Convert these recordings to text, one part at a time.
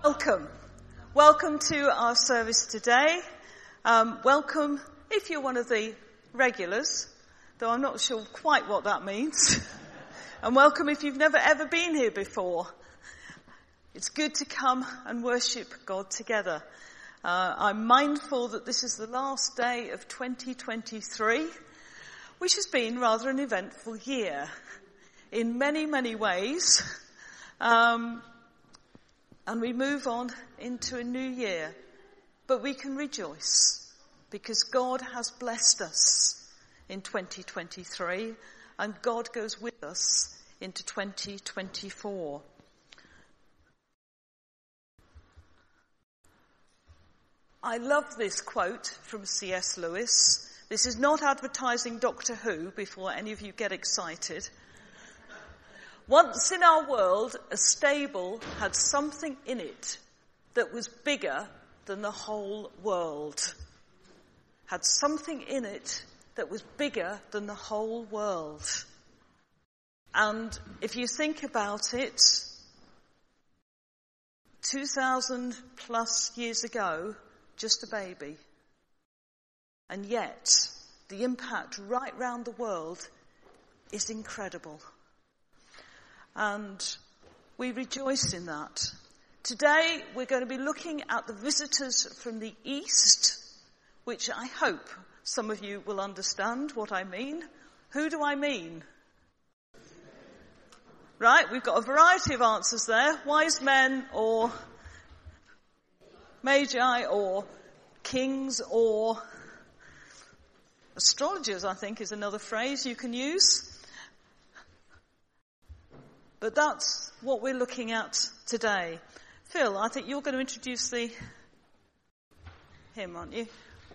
Welcome. Welcome to our service today. Welcome if you're one of the regulars, though I'm not sure quite what that means. And welcome if you've never ever been here before. It's good to come and worship God together. I'm mindful that this is the last day of 2023, which has been rather an eventful year in many, many ways. And we move on into a new year. But we can rejoice because God has blessed us in 2023 and God goes with us into 2024. I love this quote from C.S. Lewis. This is not advertising Doctor Who before any of you get excited. Once in our world, a stable had something in it that was bigger than the whole world. Had something in it that was bigger than the whole world. And if you think about it, 2,000 plus years ago, just a baby. And yet, the impact right round the world is incredible. And we rejoice in that. Today, we're going to be looking at the visitors from the East, which I hope some of you will understand what I mean. Who do I mean? Right, we've got a variety of answers there. Wise men or magi or kings or astrologers, I think, is another phrase you can use. But that's what we're looking at today. Phil, I think you're going to introduce the hymn, aren't you?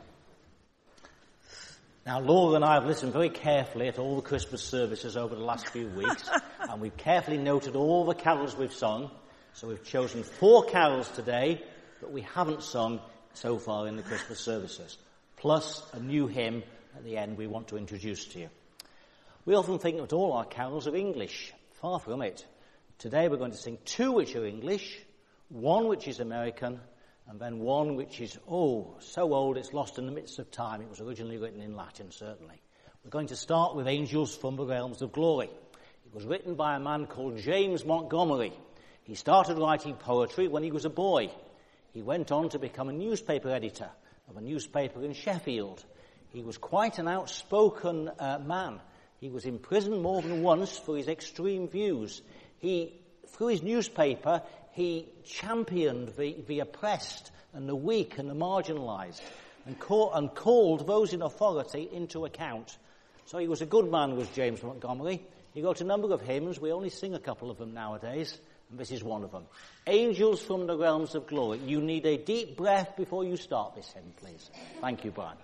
Now, Laura and I have listened very carefully at all the Christmas services over the last few weeks, and we've carefully noted all the carols we've sung. So we've chosen 4 carols today that we haven't sung so far in the Christmas services, plus a new hymn at the end we want to introduce to you. We often think that all our carols are English. Far from it. Today we're going to sing 2 which are English, 1 which is American, and then 1 which is, so old it's lost in the midst of time. It was originally written in Latin, certainly. We're going to start with Angels from the Realms of Glory. It was written by a man called James Montgomery. He started writing poetry when he was a boy. He went on to become a newspaper editor of a newspaper in Sheffield. He was quite an outspoken man. He was imprisoned more than once for his extreme views. Through his newspaper, he championed the oppressed and the weak and the marginalised and called those in authority into account. So he was a good man, was James Montgomery. He wrote a number of hymns. We only sing a couple of them nowadays, and this is one of them. Angels from the Realms of Glory. You need a deep breath before you start this hymn, please. Thank you, Brian.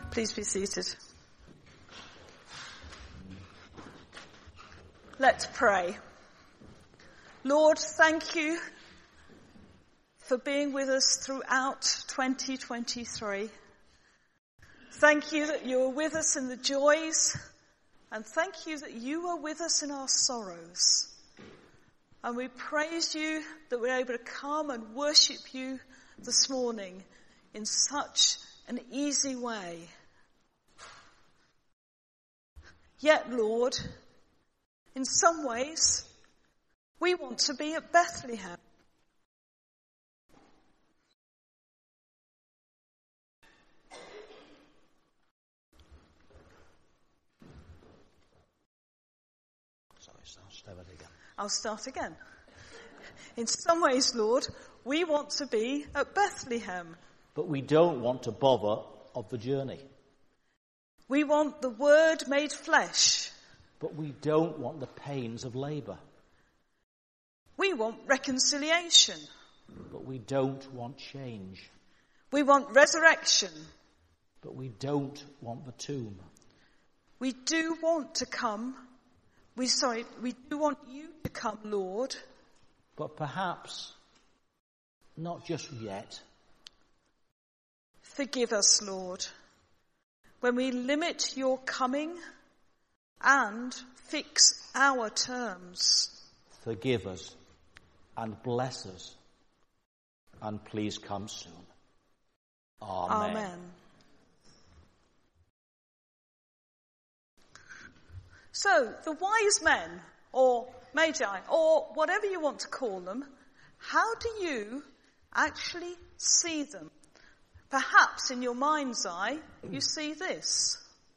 Please be seated. Let's pray. Lord, thank you for being with us throughout 2023. Thank you that you are with us in the joys, and thank you that you are with us in our sorrows. And we praise you that we're able to come and worship you this morning in such an easy way. Yet, Lord, in some ways, we want to be at Bethlehem. I'll start again. In some ways, Lord, we want to be at Bethlehem. But we don't want to bother of the journey. We want the Word made flesh. But we don't want the pains of labour. We want reconciliation. But we don't want change. We want resurrection. But we don't want the tomb. We do want to come. We do want you to come, Lord. But perhaps not just yet. Forgive us, Lord, when we limit your coming and fix our terms. Forgive us and bless us, and please come soon. Amen. Amen. So, the wise men, or magi, or whatever you want to call them, how do you actually see them? Perhaps in your mind's eye, you see this.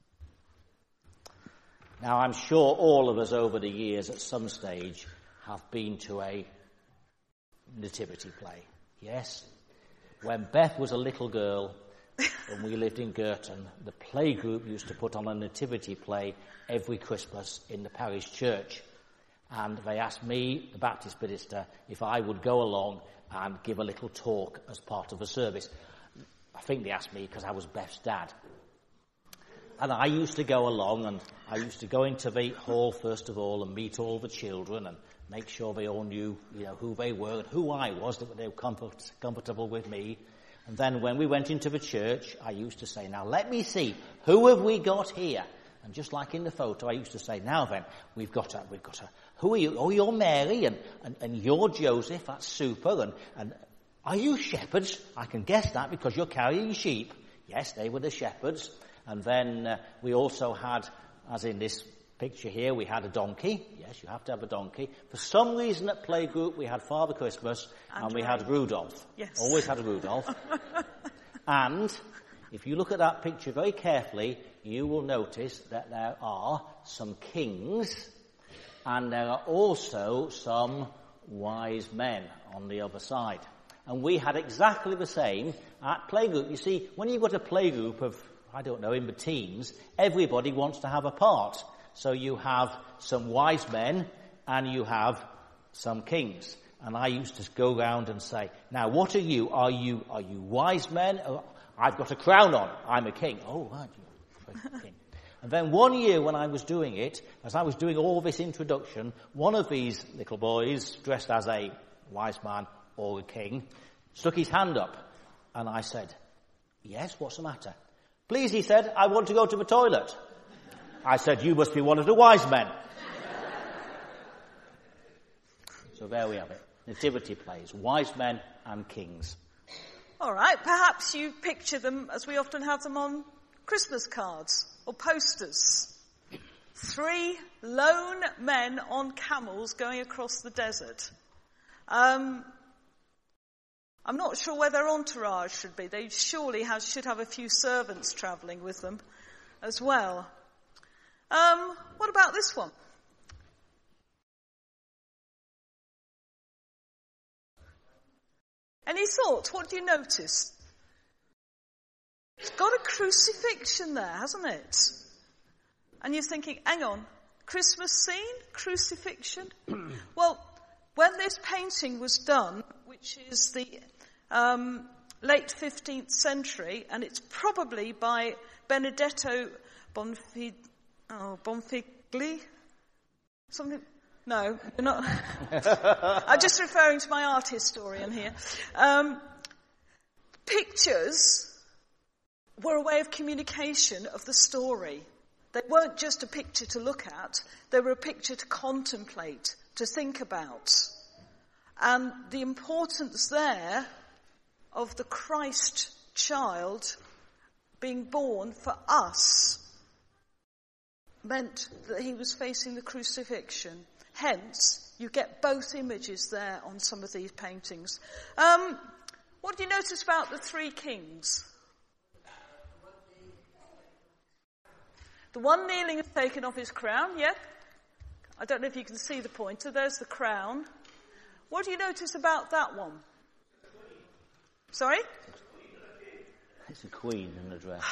Now, I'm sure all of us over the years at some stage have been to a nativity play. Yes? When Beth was a little girl and we lived in Girton, the play group used to put on a nativity play every Christmas in the parish church. And they asked me, the Baptist minister, if I would go along and give a little talk as part of the service. I think they asked me because I was Beth's dad. And I used to go along, and I used to go into the hall first of all and meet all the children and make sure they all knew, who they were and who I was, that they were comfortable with me. And then when we went into the church, I used to say, now let me see, who have we got here? And just like in the photo, I used to say, now then, we've got a, who are you? Oh, you're Mary, and you're Joseph, that's super, and are you shepherds? I can guess that because you're carrying sheep. Yes, they were the shepherds. And then we also had, as in this picture here, we had a donkey. Yes, you have to have a donkey. For some reason at Playgroup we had Father Christmas and we had Rudolph. Yes. Always had Rudolph. And if you look at that picture very carefully, you will notice that there are some kings and there are also some wise men on the other side. And we had exactly the same at Playgroup. You see, when you've got a playgroup of, in the teens, everybody wants to have a part. So you have some wise men and you have some kings. And I used to go round and say, now what are you? Are you wise men? Oh, I've got a crown on. I'm a king. Oh, right, you're a king. And then one year when I was doing it, as I was doing all this introduction, one of these little boys, dressed as a wise man or a king, stuck his hand up. And I said, yes, what's the matter? Please, he said, I want to go to the toilet. I said, you must be one of the wise men. So there we have it. Nativity plays, wise men and kings. All right, perhaps you picture them as we often have them on Christmas cards or posters. 3 lone men on camels going across the desert. I'm not sure where their entourage should be. They surely should have a few servants travelling with them as well. What about this one? Any thoughts? What do you notice? It's got a crucifixion there, hasn't it? And you're thinking, hang on, Christmas scene? Crucifixion? Well, when this painting was done, which is the late 15th century, and it's probably by Benedetto Bonfigli. Something? No, you're not. I'm just referring to my art historian here. Pictures were a way of communication of the story. They weren't just a picture to look at, they were a picture to contemplate, to think about. And the importance there of the Christ child being born for us meant that he was facing the crucifixion. Hence, you get both images there on some of these paintings. What do you notice about the three kings? The one kneeling has taken off his crown, yeah? I don't know if you can see the pointer. There's the crown. What do you notice about that one? Sorry? It's a queen in a dress.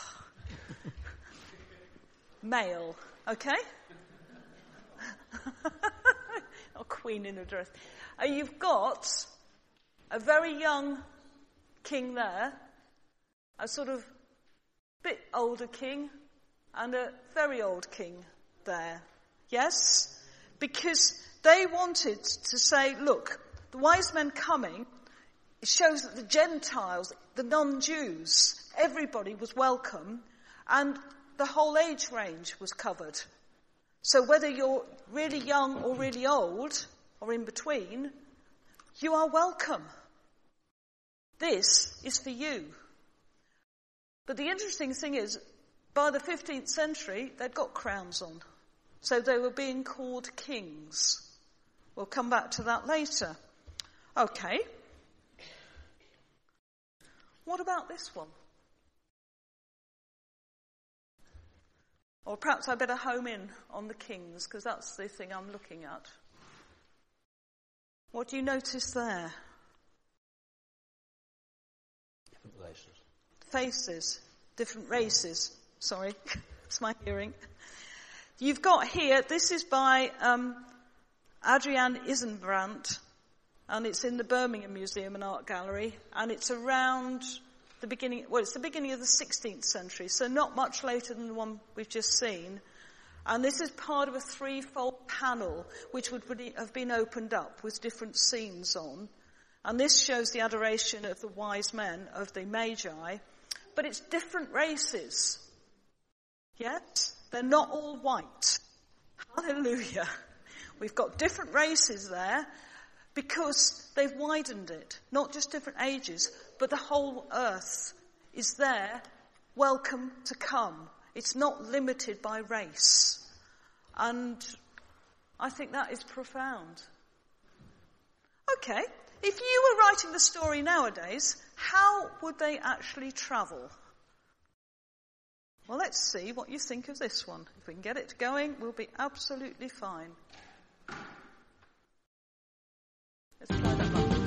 Male, okay? A queen in a dress. You've got a very young king there, a sort of bit older king, and a very old king there. Yes? Because they wanted to say, look, the wise men coming, it shows that the Gentiles, the non-Jews, everybody was welcome, and the whole age range was covered. So whether you're really young or really old, or in between, you are welcome. This is for you. But the interesting thing is, by the 15th century, they'd got crowns on. So they were being called kings. We'll come back to that later. Okay. What about this one? Or perhaps I better home in on the kings, because that's the thing I'm looking at. What do you notice there? Different races. Faces. Different races. Sorry, it's my hearing. You've got here, this is by Adrian Isenbrandt, and it's in the Birmingham Museum and Art Gallery, and it's around the beginning of the 16th century, so not much later than the one we've just seen. And this is part of a threefold panel, which would have been opened up with different scenes on. And this shows the adoration of the wise men, of the Magi, but it's different races. Yes? They're not all white. Hallelujah. We've got different races there because they've widened it. Not just different ages, but the whole earth is there, welcome to come. It's not limited by race. And I think that is profound. Okay, if you were writing the story nowadays, how would they actually travel? Well, let's see what you think of this one. If we can get it going, we'll be absolutely fine. Let's try that one.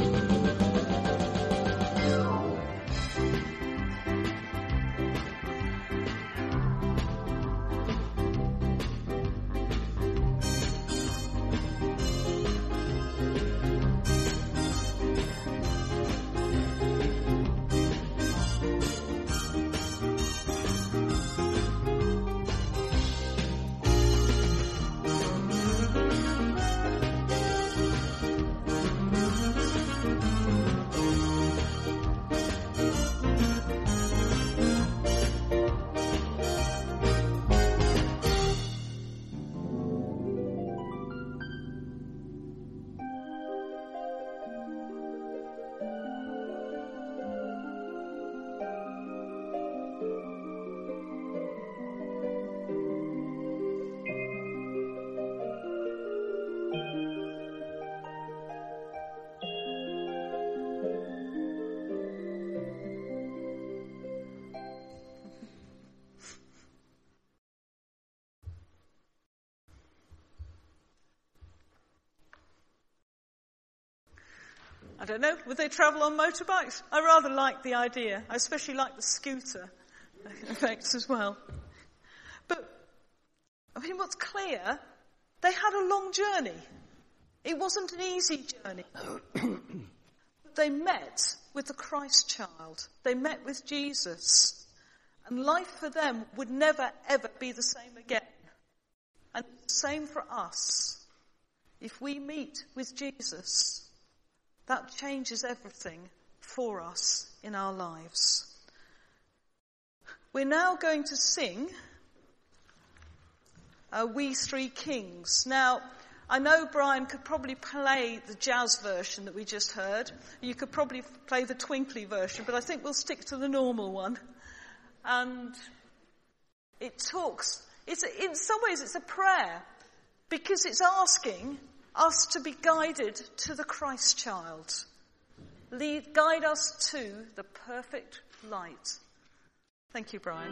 I don't know, would they travel on motorbikes? I rather like the idea. I especially like the scooter effects as well. But, I mean, what's clear, they had a long journey. It wasn't an easy journey. They met with the Christ child. They met with Jesus. And life for them would never, ever be the same again. And the same for us. If we meet with Jesus, that changes everything for us in our lives. We're now going to sing We Three Kings. Now, I know Brian could probably play the jazz version that we just heard. You could probably play the twinkly version, but I think we'll stick to the normal one. And it talks, in some ways it's a prayer, because it's asking us to be guided to the Christ child. Guide us to the perfect light. Thank you, Brian.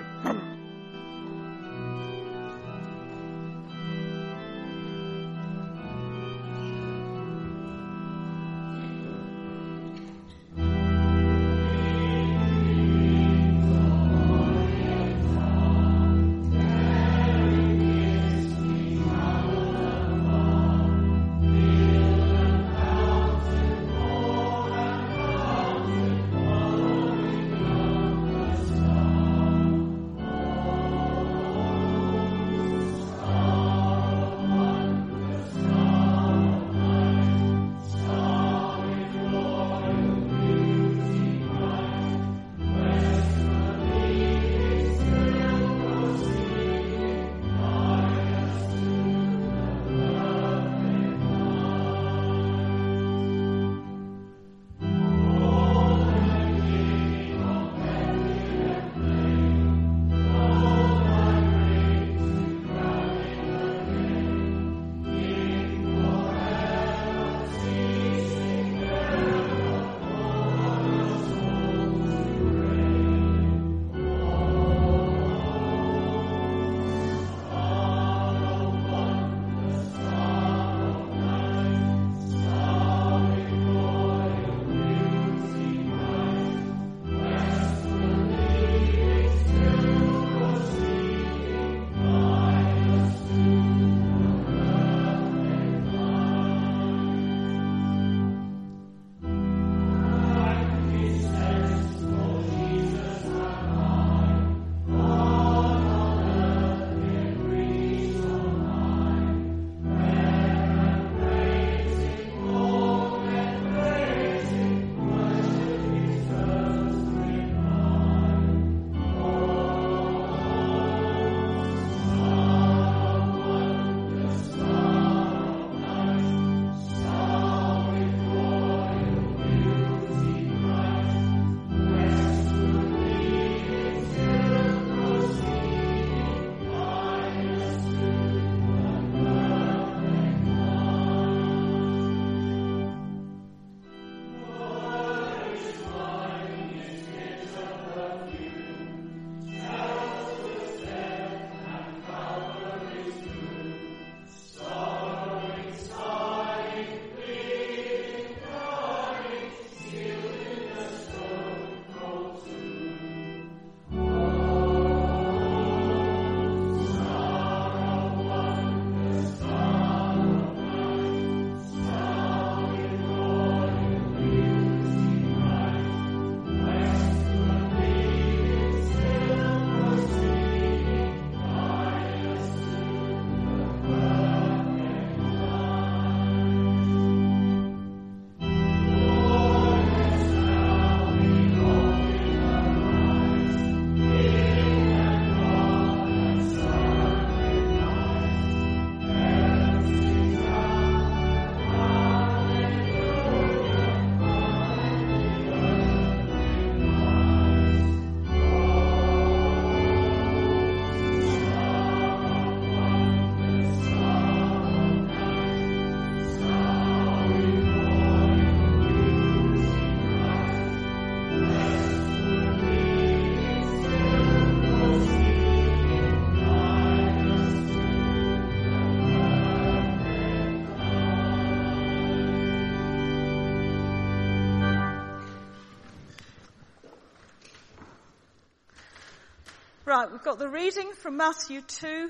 Right, we've got the reading from Matthew 2,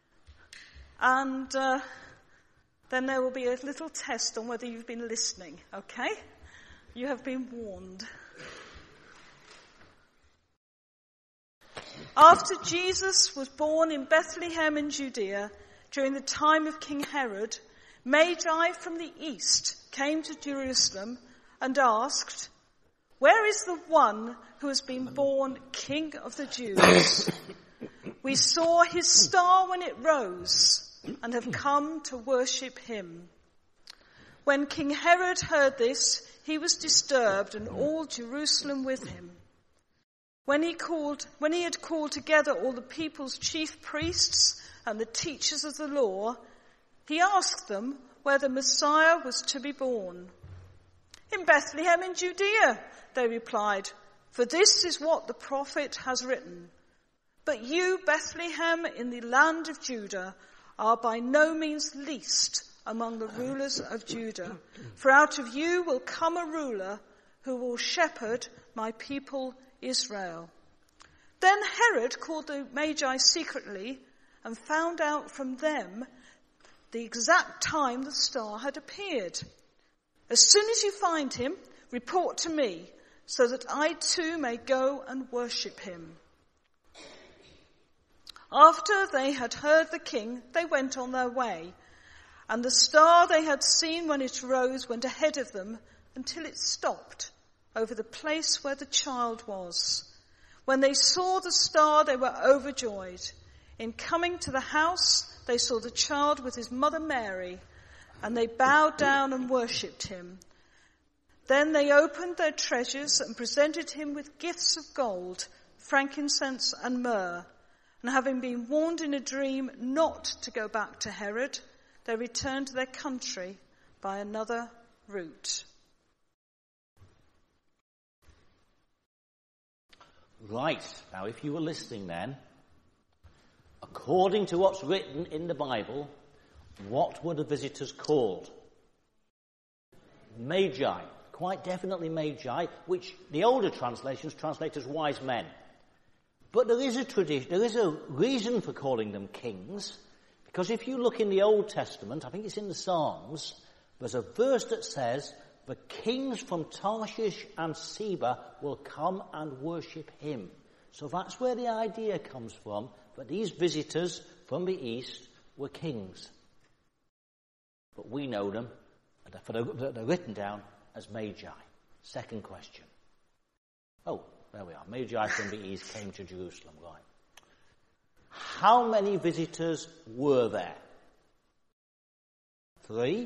and then there will be a little test on whether you've been listening, okay? You have been warned. After Jesus was born in Bethlehem in Judea, during the time of King Herod, Magi from the east came to Jerusalem and asked, "Where is the one who has been born King of the Jews? We saw his star when it rose and have come to worship him." When King Herod heard this, he was disturbed, and all Jerusalem with him. When he had called together all the people's chief priests and the teachers of the law, he asked them where the Messiah was to be born. "In Bethlehem in Judea," they replied, "for this is what the prophet has written. But you, Bethlehem, in the land of Judah, are by no means least among the rulers of Judah. For out of you will come a ruler who will shepherd my people Israel." Then Herod called the Magi secretly and found out from them the exact time the star had appeared. "As soon as you find him, report to me, so that I too may go and worship him." After they had heard the king, they went on their way, and the star they had seen when it rose went ahead of them until it stopped over the place where the child was. When they saw the star, they were overjoyed. In coming to the house, they saw the child with his mother Mary, and they bowed down and worshipped him. Then they opened their treasures and presented him with gifts of gold, frankincense and myrrh. And having been warned in a dream not to go back to Herod, they returned to their country by another route. Right, now if you were listening then, according to what's written in the Bible, what were the visitors called? Magi, quite definitely Magi, which the older translations translate as wise men. But there is a tradition, there is a reason for calling them kings, because if you look in the Old Testament, I think it's in the Psalms, there's a verse that says, "The kings from Tarshish and Seba will come and worship him." So that's where the idea comes from, that these visitors from the east were kings. But we know them, they're written down as Magi. Second question. Oh, there we are. Magi from the east came to Jerusalem, right. How many visitors were there? 3?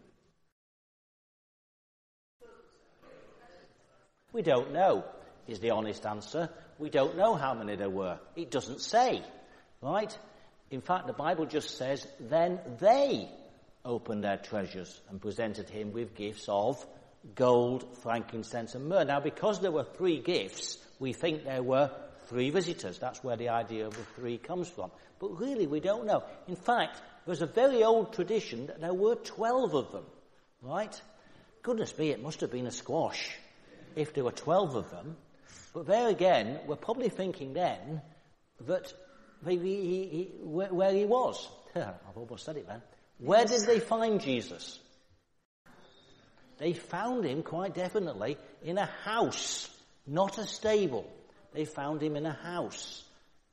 We don't know, is the honest answer. We don't know how many there were. It doesn't say, right? In fact, the Bible just says, then they opened their treasures and presented him with gifts of gold, frankincense and myrrh. Now, because there were 3 gifts, we think there were 3 visitors. That's where the idea of the 3 comes from. But really, we don't know. In fact, there's a very old tradition that there were 12 of them, right? Goodness me, it must have been a squash if there were 12 of them. But there again, we're probably thinking then that maybe where he was. I've almost said it then. Where did they find Jesus? They found him quite definitely in a house, not a stable. They found him in a house.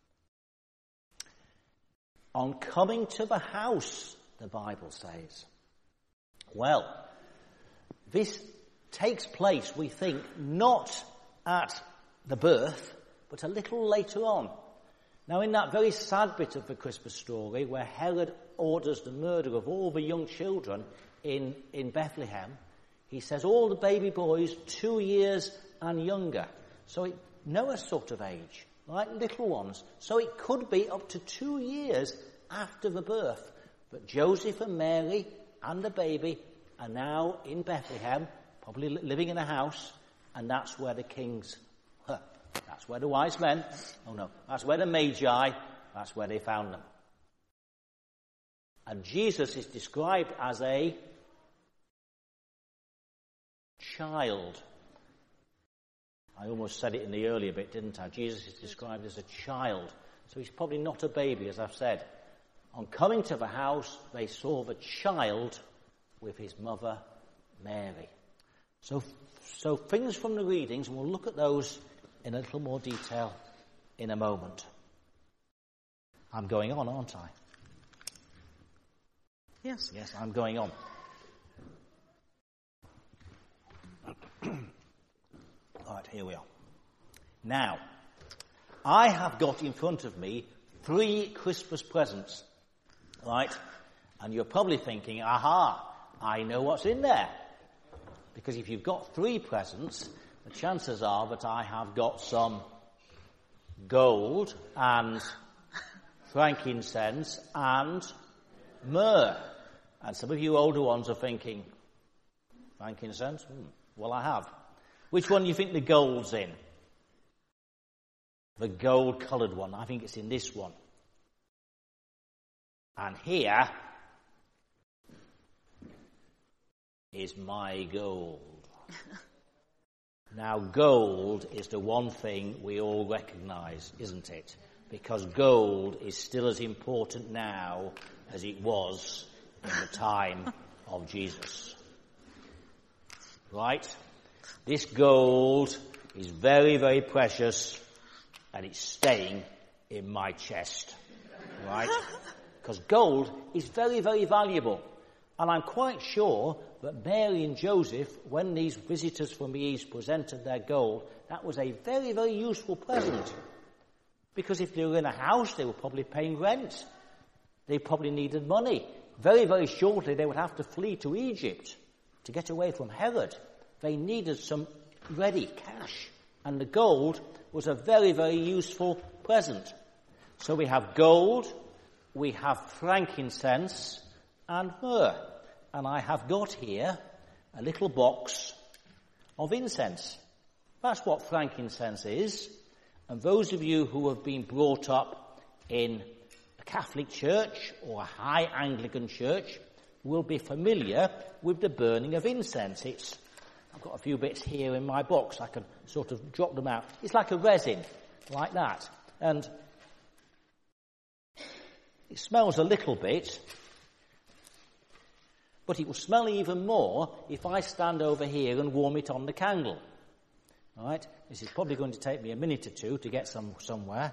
On coming to the house, the Bible says. Well, this takes place, we think, not at the birth, but a little later on. Now, in that very sad bit of the Christmas story where Herod orders the murder of all the young children in Bethlehem, he says all the baby boys 2 years and younger. So Noah's sort of age, like little ones. So it could be up to 2 years after the birth. But Joseph and Mary and the baby are now in Bethlehem, probably living in a house, and that's where the kings, that's where the wise men, that's where the Magi, that's where they found them. And Jesus is described as a child. I almost said it in the earlier bit, didn't I? Jesus is described as a child. So he's probably not a baby, as I've said. On coming to the house, they saw the child with his mother, Mary. So So things from the readings, and we'll look at those in a little more detail in a moment. I'm going on, aren't I? Yes. Yes, I'm going on. Right, here we are. Now, I have got in front of me 3 Christmas presents, right? And you're probably thinking, aha, I know what's in there. Because if you've got 3 presents, the chances are that I have got some gold and frankincense and myrrh. And some of you older ones are thinking, frankincense? Well, I have. Which one do you think the gold's in? The gold-coloured one. I think it's in this one. And here is my gold. Now, gold is the one thing we all recognise, isn't it? Because gold is still as important now as it was in the time of Jesus. Right? This gold is very, very precious, and it's staying in my chest. Right? Because gold is very, very valuable. And I'm quite sure that Mary and Joseph, when these visitors from the east presented their gold, that was a very, very useful present. Because if they were in a house, they were probably paying rent. They probably needed money. Very, very shortly, they would have to flee to Egypt to get away from Herod. They needed some ready cash. And the gold was a very, very useful present. So we have gold, we have frankincense, and myrrh. And I have got here a little box of incense. That's what frankincense is. And those of you who have been brought up in a Catholic church or a high Anglican church will be familiar with the burning of incense. I've got a few bits here in my box. I can sort of drop them out. It's like a resin, like that. And it smells a little bit, but it will smell even more if I stand over here and warm it on the candle. All right? This is probably going to take me a minute or two to get somewhere.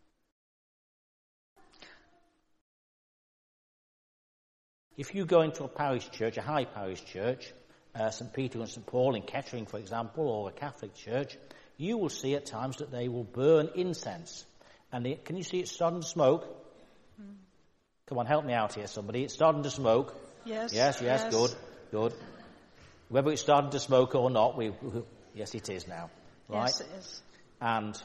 If you go into a parish church, a high parish church, St. Peter and St. Paul in Kettering, for example, or a Catholic church, you will see at times that they will burn incense. And can you see it starting to smoke? Come on, help me out here, somebody. It's starting to smoke. Yes. Yes. Good. Whether it's starting to smoke or not, yes, it is now. Right? Yes, it is. And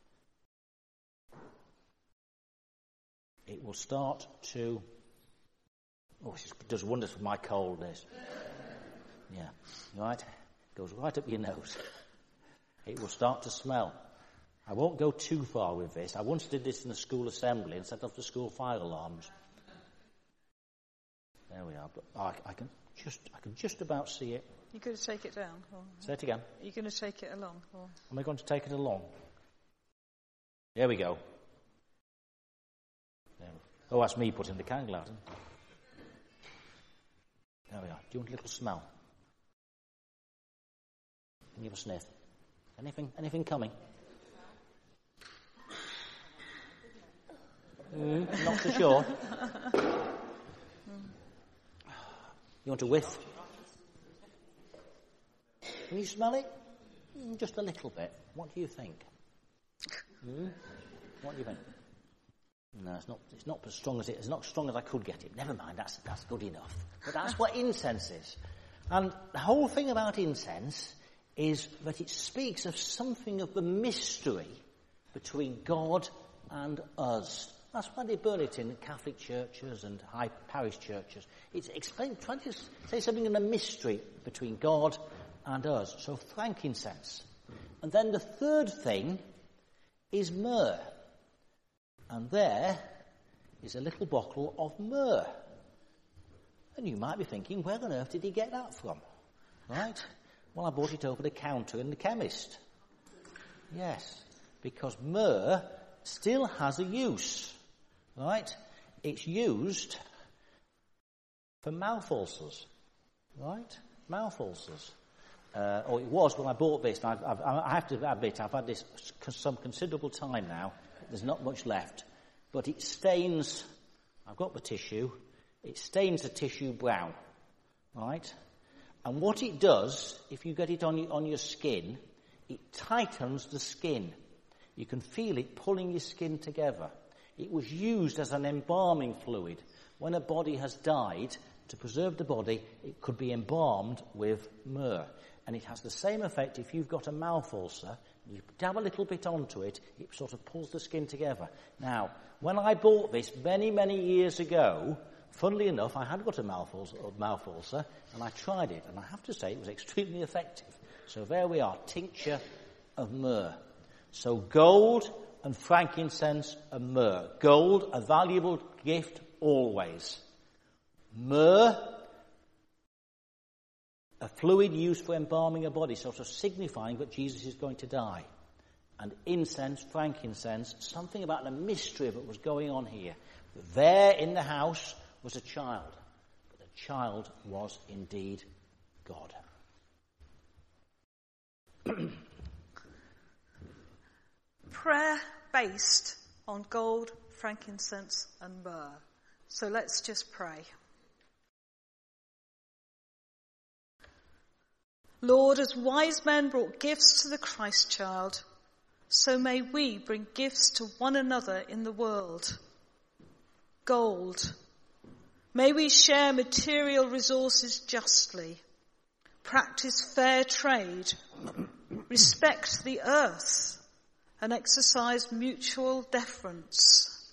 it will start to... Oh, it does wonders for my coldness. Yeah, right? Goes right up your nose. It will start to smell. I won't go too far with this. I once did this in a school assembly and set off the school fire alarms. There we are. But I can just about see it. You're going to take it down? Or... Say it again. Are you going to take it along? Or... Am I going to take it along? There we go. Oh, that's me putting the candle out. There we are. Do you want a little smell? Can you have a sniff? Anything coming? Not so sure. You want a whiff? Can you smell it? Just a little bit. What do you think? What do you think? No, it's not as strong as it's not as strong as I could get it. Never mind, that's good enough. But that's what incense is. And the whole thing about incense is that it speaks of something of the mystery between God and us. That's why they burn it in Catholic churches and high parish churches. It's trying to say something in the mystery between God and us. So frankincense. And then the third thing is myrrh. And there is a little bottle of myrrh. And you might be thinking, where on earth did he get that from? Right? Well, I bought it over the counter in the chemist. Yes, because myrrh still has a use. Right? It's used for mouth ulcers. Right? Mouth ulcers. or it was when I bought this, and I have to admit, I've had this some considerable time now. There's not much left. But it stains, I've got the tissue, it stains the tissue brown, right? And what it does, if you get it on your skin, it tightens the skin. You can feel it pulling your skin together. It was used as an embalming fluid. When a body has died, to preserve the body, it could be embalmed with myrrh. And it has the same effect if you've got a mouth ulcer. You dab a little bit onto it, it sort of pulls the skin together. Now, when I bought this many, many years ago, funnily enough, I had got a mouth ulcer, and I tried it, and I have to say it was extremely effective. So there we are, tincture of myrrh. So gold and frankincense and myrrh. Gold, a valuable gift always. Myrrh, a fluid used for embalming a body, sort of signifying that Jesus is going to die. And incense, frankincense, something about the mystery that was going on here. There in the house was a child, but the child was indeed God. Prayer based on gold, frankincense and myrrh. So let's just pray. Lord, as wise men brought gifts to the Christ child, so may we bring gifts to one another in the world. Gold. May we share material resources justly, practice fair trade, respect the earth, and exercise mutual deference.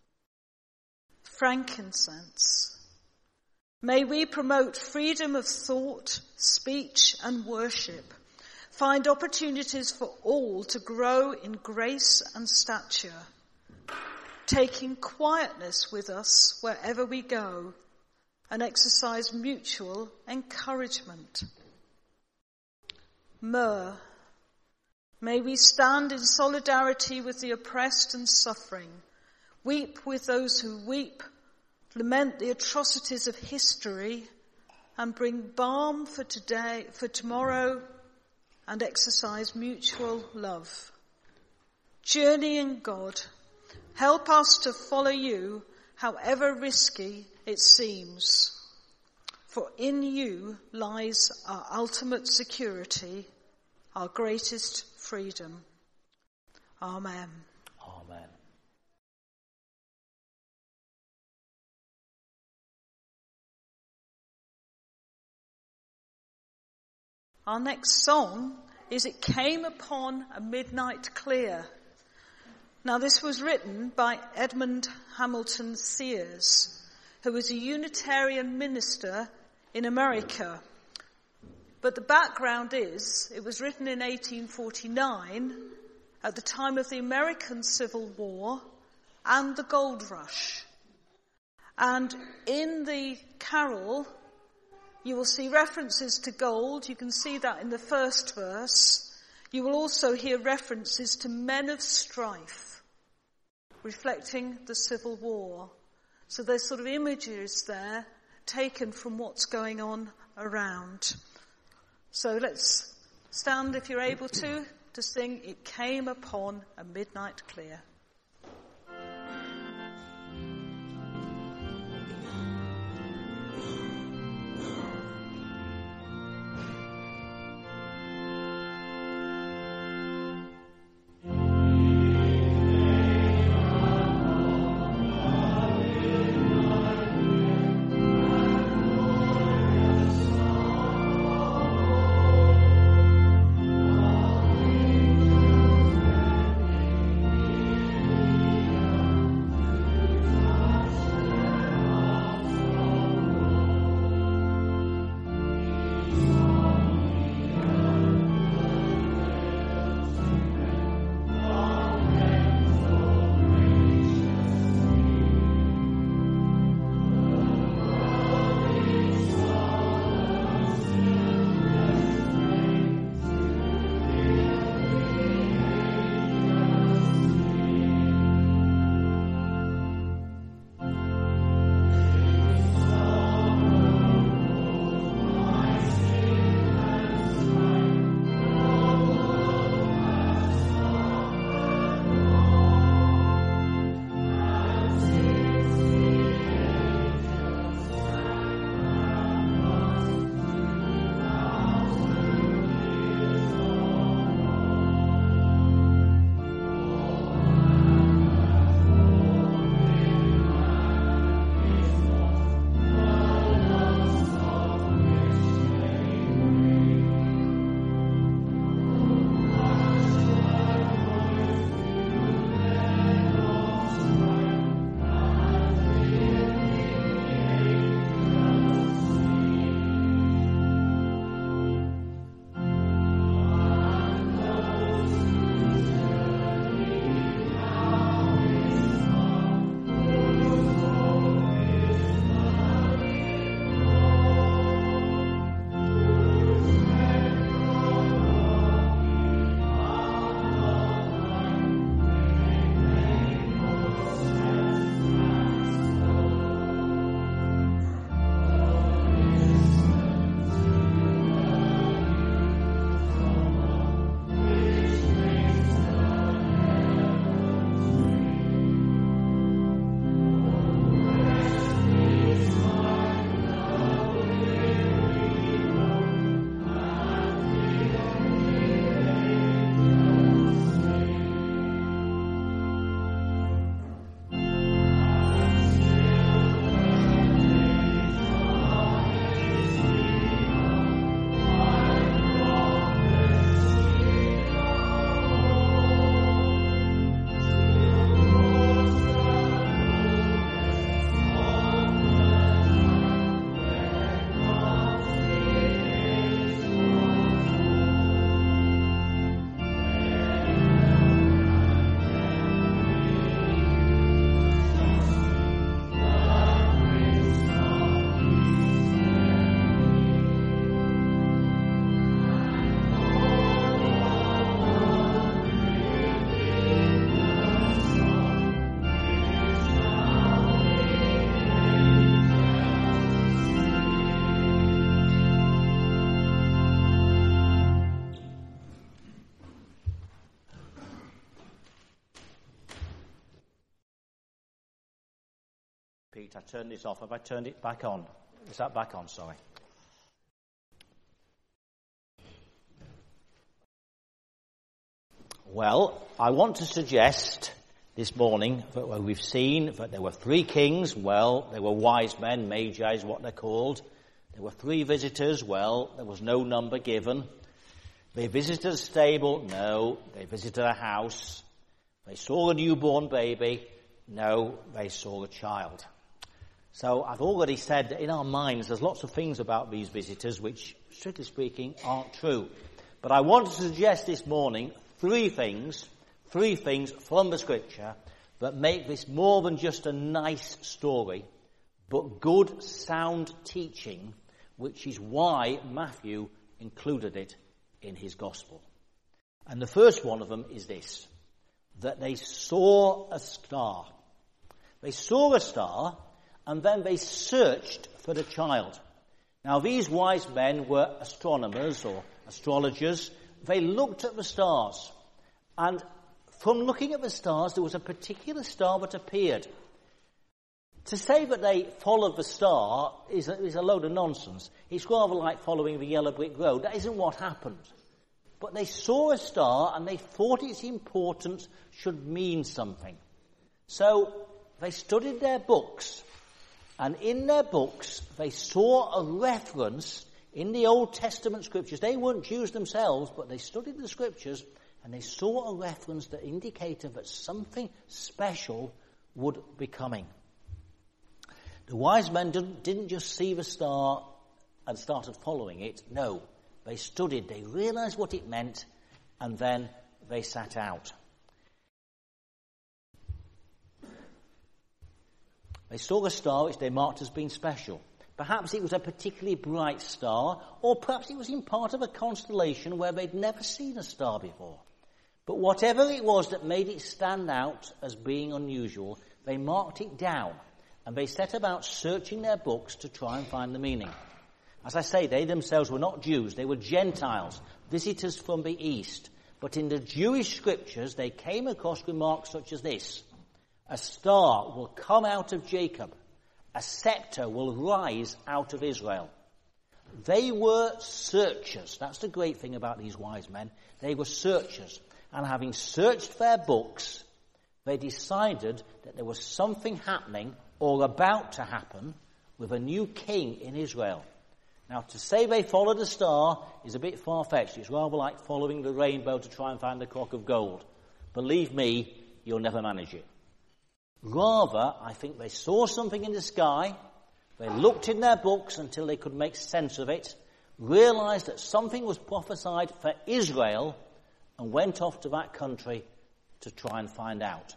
Frankincense. May we promote freedom of thought, speech, and worship. Find opportunities for all to grow in grace and stature, taking quietness with us wherever we go, and exercise mutual encouragement. Myrrh. May we stand in solidarity with the oppressed and suffering, weep with those who weep, lament the atrocities of history, and bring balm for today, for tomorrow, and exercise mutual love. Journeying God, help us to follow you, however risky it seems. For in you lies our ultimate security, our greatest freedom. Amen. Amen. Our next song is It Came Upon a Midnight Clear. Now this was written by Edmund Hamilton Sears, who was a Unitarian minister in America. But the background is, it was written in 1849 at the time of the American Civil War and the Gold Rush. And in the carol, you will see references to gold. You can see that in the first verse. You will also hear references to men of strife, reflecting the Civil War. So there's sort of images there taken from what's going on around. So let's stand, if you're able to sing It Came Upon a Midnight Clear. Pete, I turned this off. Have I turned it back on? Is that back on? Sorry. Well, I want to suggest this morning that we've seen that there were 3 kings. Well, they were wise men. Magi is what they're called. There were 3 visitors. Well, there was no number given. They visited a stable. No. They visited a house. They saw a newborn baby. No. They saw a child. So I've already said that in our minds there's lots of things about these visitors which, strictly speaking, aren't true. But I want to suggest this morning 3 things from the Scripture that make this more than just a nice story, but good, sound teaching, which is why Matthew included it in his Gospel. And the first one of them is this, that they saw a star. They saw a star, and then they searched for the child. Now, these wise men were astronomers or astrologers. They looked at the stars, and from looking at the stars, there was a particular star that appeared. To say that they followed the star is a load of nonsense. It's rather like following the yellow brick road. That isn't what happened. But they saw a star, and they thought its importance should mean something. So they studied their books, and in their books they saw a reference in the Old Testament scriptures. They weren't Jews themselves, but they studied the scriptures, and they saw a reference that indicated that something special would be coming. The wise men didn't just see the star and started following it. No, they studied, they realized what it meant, and then they sat out. They saw a star which they marked as being special. Perhaps it was a particularly bright star, or perhaps it was in part of a constellation where they'd never seen a star before. But whatever it was that made it stand out as being unusual, they marked it down, and they set about searching their books to try and find the meaning. As I say, they themselves were not Jews, they were Gentiles, visitors from the East. But in the Jewish scriptures, they came across remarks such as this: a star will come out of Jacob, a scepter will rise out of Israel. They were searchers. That's the great thing about these wise men. They were searchers. And having searched their books, they decided that there was something happening or about to happen with a new king in Israel. Now, to say they followed a star is a bit far-fetched. It's rather like following the rainbow to try and find the clock of gold. Believe me, you'll never manage it. Rather, I think they saw something in the sky, they looked in their books until they could make sense of it, realized that something was prophesied for Israel, and went off to that country to try and find out.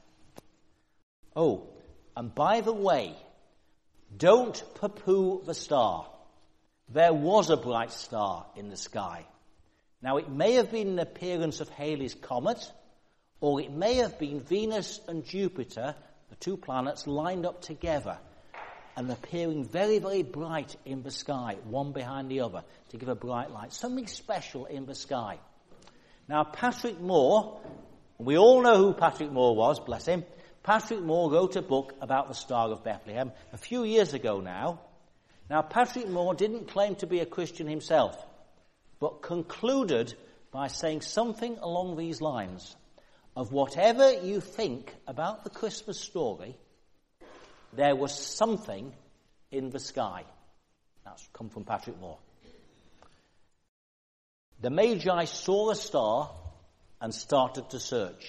Oh, and by the way, don't poo-poo the star. There was a bright star in the sky. Now, it may have been an appearance of Halley's Comet, or it may have been Venus and Jupiter, the 2 planets, lined up together and appearing very, very bright in the sky, one behind the other, to give a bright light. Something special in the sky. Now, Patrick Moore, we all know who Patrick Moore was, bless him. Patrick Moore wrote a book about the Star of Bethlehem a few years ago now. Now, Patrick Moore didn't claim to be a Christian himself, but concluded by saying something along these lines: of whatever you think about the Christmas story, there was something in the sky. That's come from Patrick Moore. The Magi saw a star and started to search.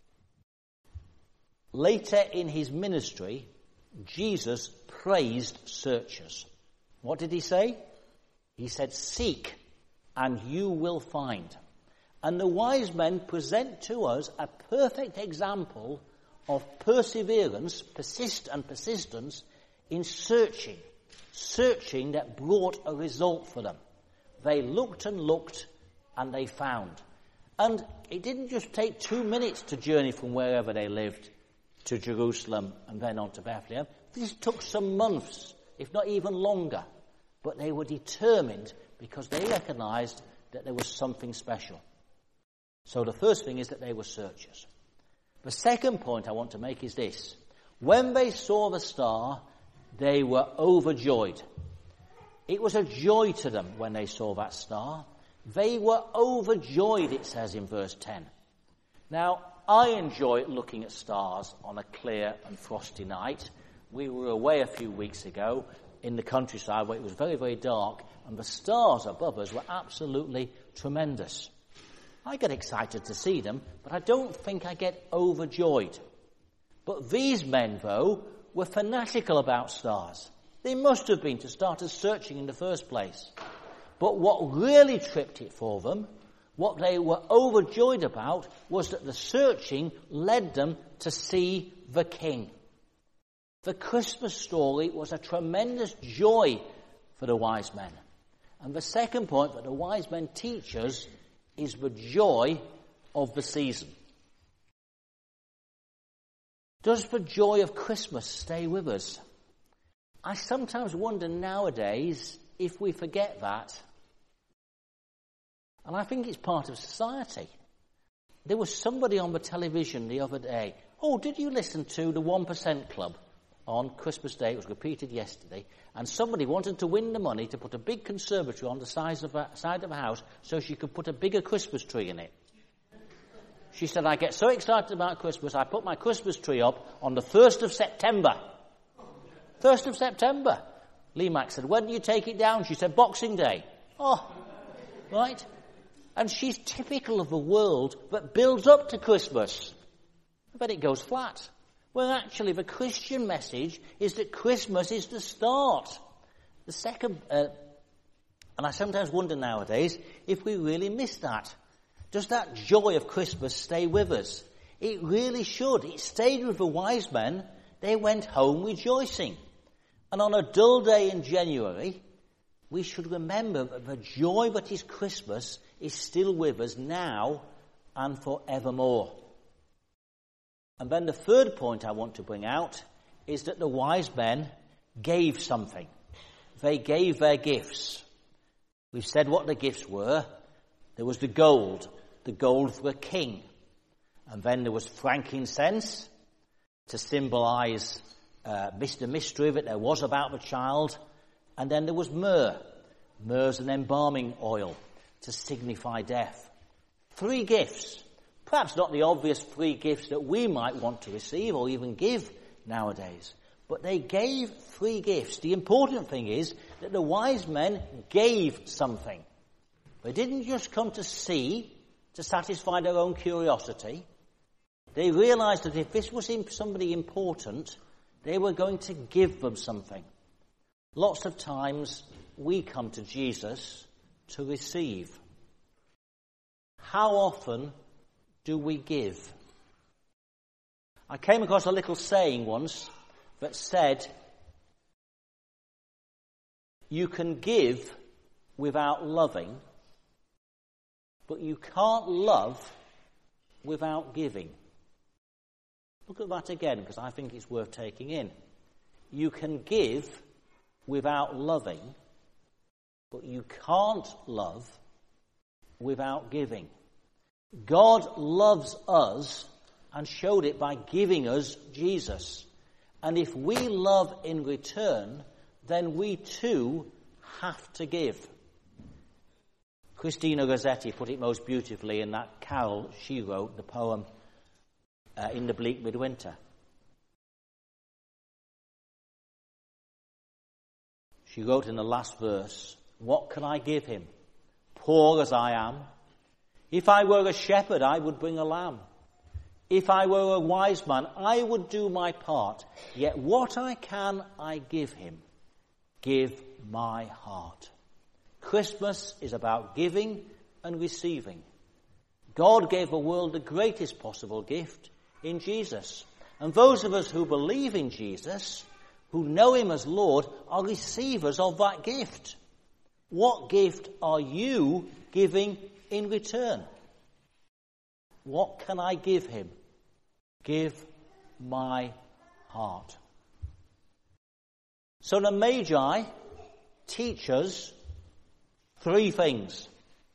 Later in his ministry, Jesus praised searchers. What did he say? He said, "Seek, and you will find." And the wise men present to us a perfect example of perseverance, persistence in searching that brought a result for them. They looked and looked, and they found. And it didn't just take 2 minutes to journey from wherever they lived to Jerusalem and then on to Bethlehem. This took some months, if not even longer. But they were determined because they recognized that there was something special. So the first thing is that they were searchers. The second point I want to make is this: when they saw the star, they were overjoyed. It was a joy to them when they saw that star. They were overjoyed, it says in verse 10. Now, I enjoy looking at stars on a clear and frosty night. We were away a few weeks ago in the countryside where it was very, very dark, and the stars above us were absolutely tremendous. I get excited to see them, but I don't think I get overjoyed. But these men, though, were fanatical about stars. They must have been to start us searching in the first place. But what really tripped it for them, what they were overjoyed about, was that the searching led them to see the King. The Christmas story was a tremendous joy for the wise men. And the second point that the wise men teach us is the joy of the season. Does the joy of Christmas stay with us? I sometimes wonder nowadays if we forget that. And I think it's part of society. There was somebody on the television the other day. Oh, did you listen to the 1% Club on Christmas Day? It was repeated yesterday. And somebody wanted to win the money to put a big conservatory on the side of a house so she could put a bigger Christmas tree in it. She said, I get so excited about Christmas, I put my Christmas tree up on the 1st of September. 1st of September. Lee Mack said, when do you take it down? She said, Boxing Day. Oh, right. And she's typical of a world that builds up to Christmas. But it goes flat. Well, actually, the Christian message is that Christmas is the start. The second, and I sometimes wonder nowadays if we really miss that. Does that joy of Christmas stay with us? It really should. It stayed with the wise men. They went home rejoicing. And on a dull day in January, we should remember that the joy that is Christmas is still with us now and forevermore. And then the third point I want to bring out is that the wise men gave something. They gave their gifts. We've said what the gifts were. There was the gold for a king. And then there was frankincense to symbolize the mystery that there was about the child. And then there was myrrh. Myrrh's an embalming oil to signify death. 3 gifts. Perhaps not the obvious 3 gifts that we might want to receive or even give nowadays. But they gave 3 gifts. The important thing is that the wise men gave something. They didn't just come to see, to satisfy their own curiosity. They realized that if this was somebody important, they were going to give them something. Lots of times we come to Jesus to receive. How often do we give? I came across a little saying once that said, you can give without loving, but you can't love without giving. Look at that again, because I think it's worth taking in. You can give without loving, but you can't love without giving. God loves us and showed it by giving us Jesus. And if we love in return, then we too have to give. Christina Rossetti put it most beautifully in that carol she wrote, the poem In the Bleak Midwinter. She wrote in the last verse, what can I give him, poor as I am? If I were a shepherd, I would bring a lamb. If I were a wise man, I would do my part. Yet what I can, I give him. Give my heart. Christmas is about giving and receiving. God gave the world the greatest possible gift in Jesus. And those of us who believe in Jesus, who know him as Lord, are receivers of that gift. What gift are you giving in return? What can I give him? Give my heart. So the Magi teach us 3 things.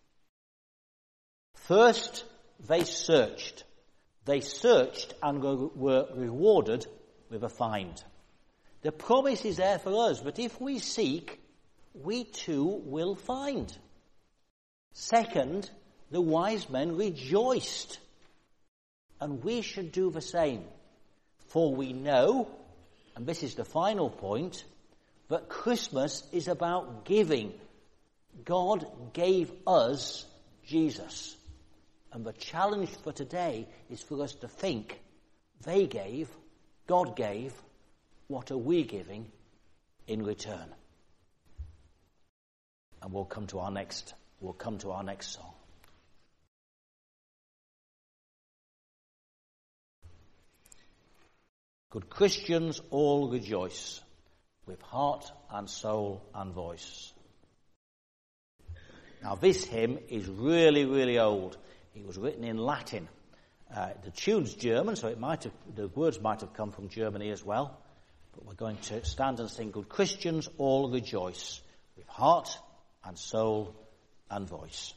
First, they searched. They searched and were rewarded with a find. The promise is there for us, but if we seek, we too will find. Second, the wise men rejoiced, and we should do the same. For we know, and this is the final point, that Christmas is about giving. God gave us Jesus. And the challenge for today is for us to think, they gave, God gave, what are we giving in return? And we'll come to our next song. Good Christians all rejoice, with heart and soul and voice. Now this hymn is really, really old. It was written in Latin. The tune's German, so the words might have come from Germany as well. But we're going to stand and sing Good Christians all rejoice, with heart and soul and voice.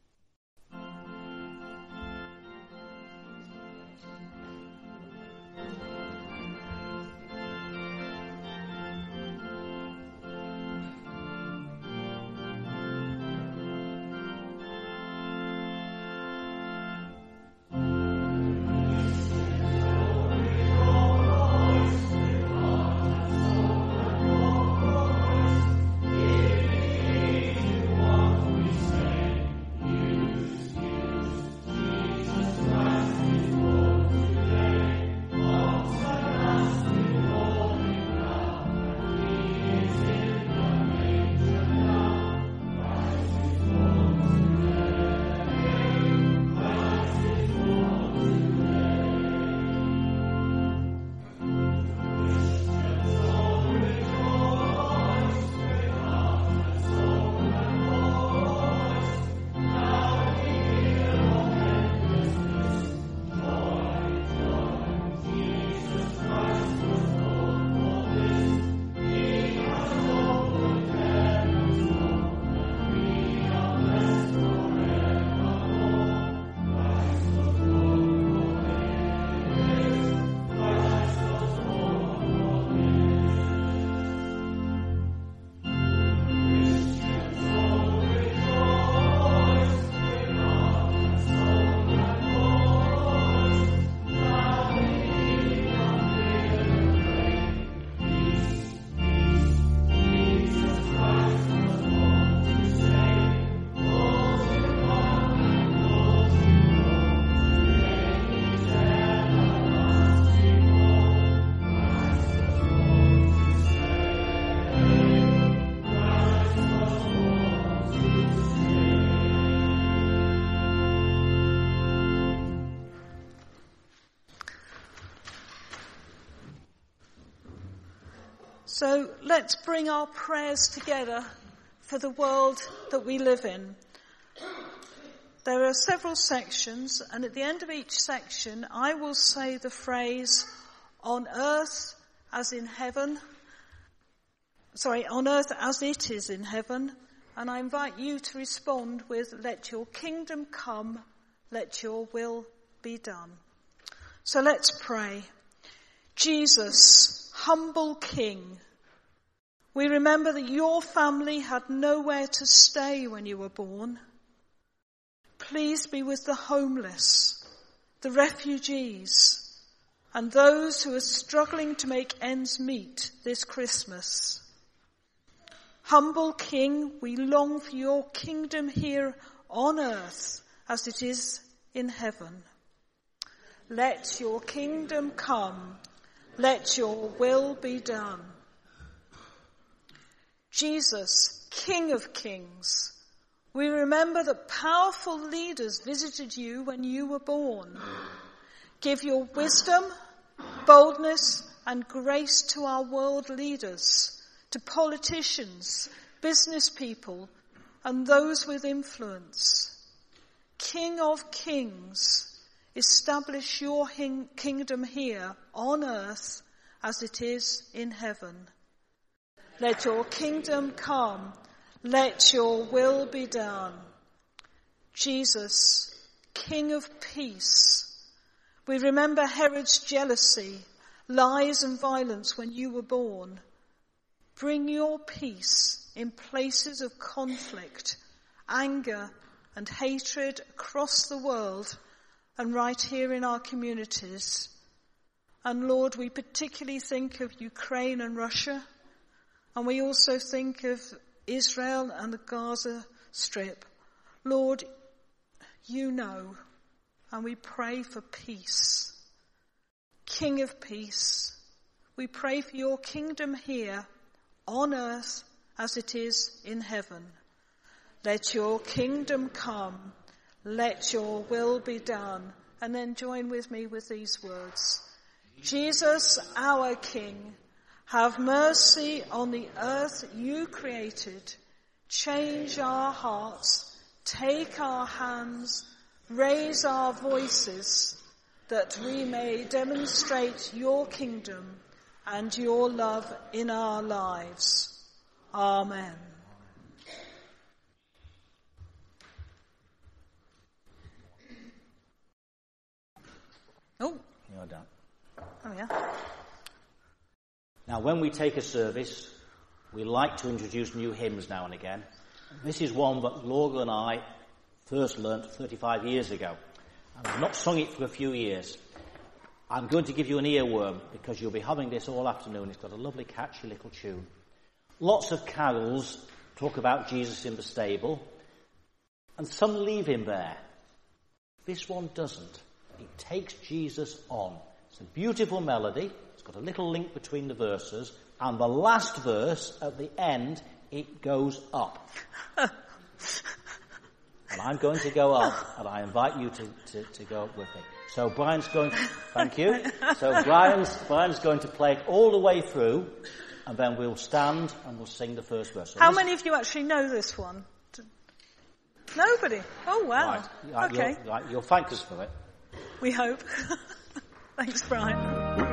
So let's bring our prayers together for the world that we live in. There are several sections, and at the end of each section, I will say the phrase, on earth as in heaven. On earth as it is in heaven. And I invite you to respond with, let your kingdom come, let your will be done. So let's pray. Jesus, humble King, we remember that your family had nowhere to stay when you were born. Please be with the homeless, the refugees, and those who are struggling to make ends meet this Christmas. Humble King, we long for your kingdom here on earth as it is in heaven. Let your kingdom come. Let your will be done. Jesus, King of Kings, we remember that powerful leaders visited you when you were born. Give your wisdom, boldness, and grace to our world leaders, to politicians, business people, and those with influence. King of Kings, establish your kingdom here on earth as it is in heaven. Let your kingdom come. Let your will be done. Jesus, King of Peace, we remember Herod's jealousy lies and violence when you were born. Bring your peace in places of conflict, anger and hatred across the world and right here in our communities. And Lord, we particularly think of Ukraine and Russia, and we also think of Israel and the Gaza Strip. Lord, you know, and we pray for peace. King of peace, we pray for your kingdom here on earth as it is in heaven. Let your kingdom come, let your will be done. And then join with me with these words. Jesus, our King, have mercy on the earth you created. Change our hearts, take our hands, raise our voices, that we may demonstrate your kingdom and your love in our lives. Amen. Oh. You're done. Oh, yeah. Now, when we take a service, we like to introduce new hymns now and again. This is one that Laura and I first learnt 35 years ago. And I've not sung it for a few years. I'm going to give you an earworm because you'll be having this all afternoon. It's got a lovely, catchy little tune. Lots of carols talk about Jesus in the stable, and some leave him there. This one doesn't. It takes Jesus on. It's a beautiful melody. It's got a little link between the verses, and the last verse at the end, it goes up. And I'm going to go up, and I invite you to go up with me. So Brian's going to, thank you. So Brian's going to play it all the way through, and then we'll stand and we'll sing the first verse. So how many of you actually know this one? Nobody. Oh, wow. Right. Okay. You'll thank us for it. We hope. Thanks, Brian.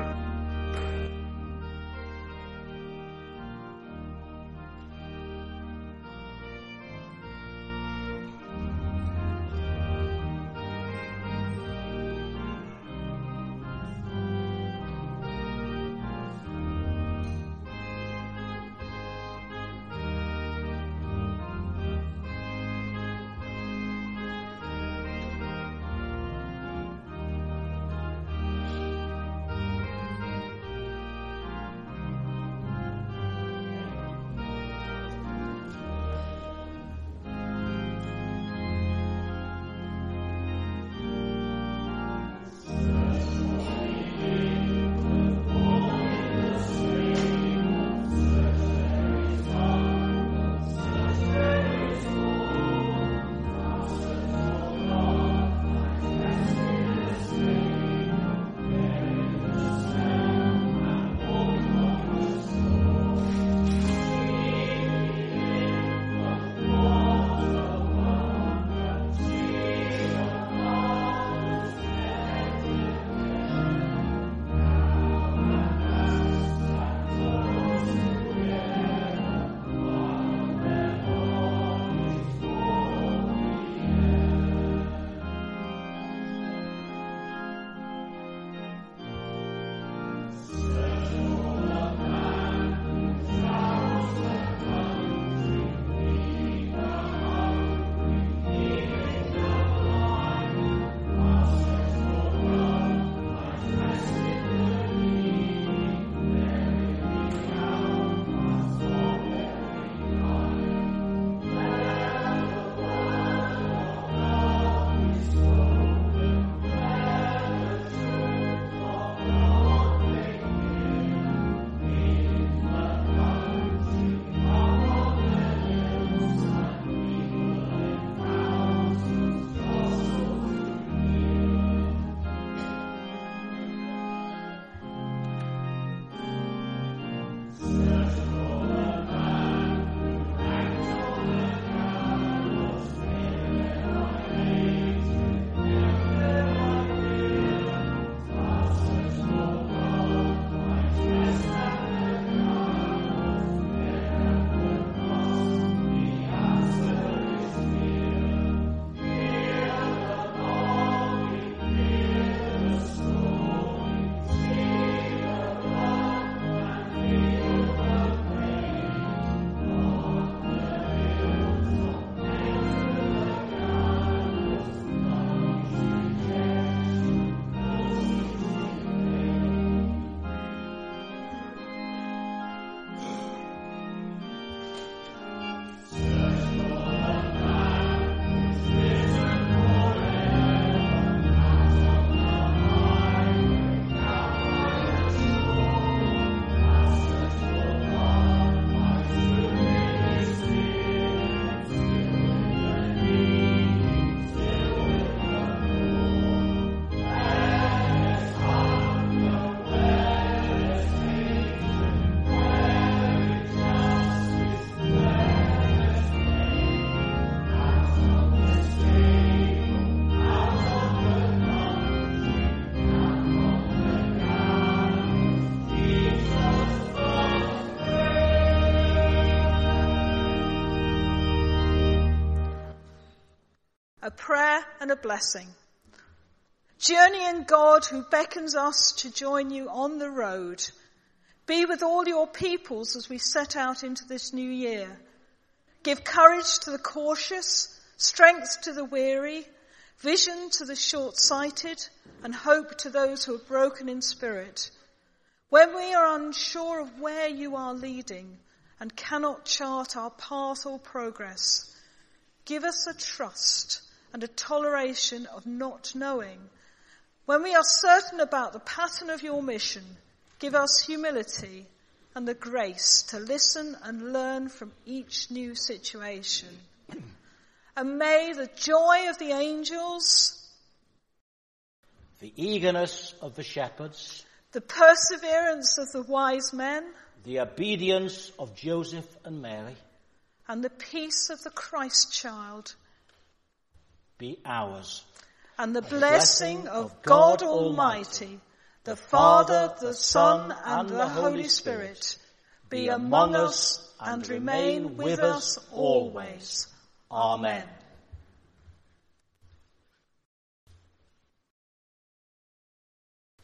a prayer and a blessing. Journeying God who beckons us to join you on the road, be with all your peoples as we set out into this new year. Give courage to the cautious, strength to the weary, vision to the short-sighted, and hope to those who are broken in spirit. When we are unsure of where you are leading and cannot chart our path or progress, give us a trust and a toleration of not knowing. When we are certain about the pattern of your mission, give us humility and the grace to listen and learn from each new situation. And may the joy of the angels, the eagerness of the shepherds, the perseverance of the wise men, the obedience of Joseph and Mary, and the peace of the Christ child be ours. And the blessing of God Almighty, the Father, the Son, and the Holy Spirit, be among us and remain with us always. Amen.